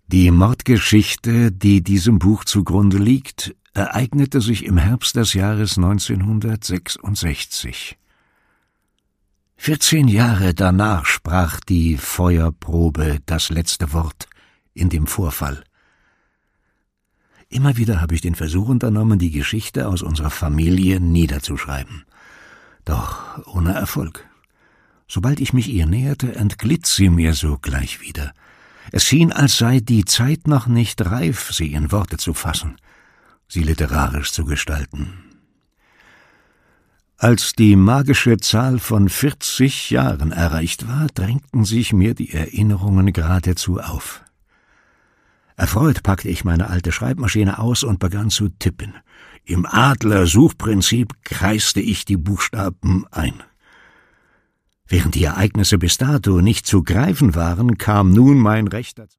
Die Mordgeschichte, die diesem Buch zugrunde liegt, ereignete sich im Herbst des Jahres 1966. 14 Jahre danach sprach die Feuerprobe das letzte Wort in dem Vorfall. Immer wieder habe ich den Versuch unternommen, die Geschichte aus unserer Familie niederzuschreiben. Doch ohne Erfolg. Sobald ich mich ihr näherte, entglitt sie mir sogleich wieder. Es schien, als sei die Zeit noch nicht reif, sie in Worte zu fassen, sie literarisch zu gestalten. Als die magische Zahl von 40 Jahren erreicht war, drängten sich mir die Erinnerungen geradezu auf. Erfreut packte ich meine alte Schreibmaschine aus und begann zu tippen. Im Adler-Suchprinzip kreiste ich die Buchstaben ein. Während die Ereignisse bis dato nicht zu greifen waren, kam nun mein Recht dazu.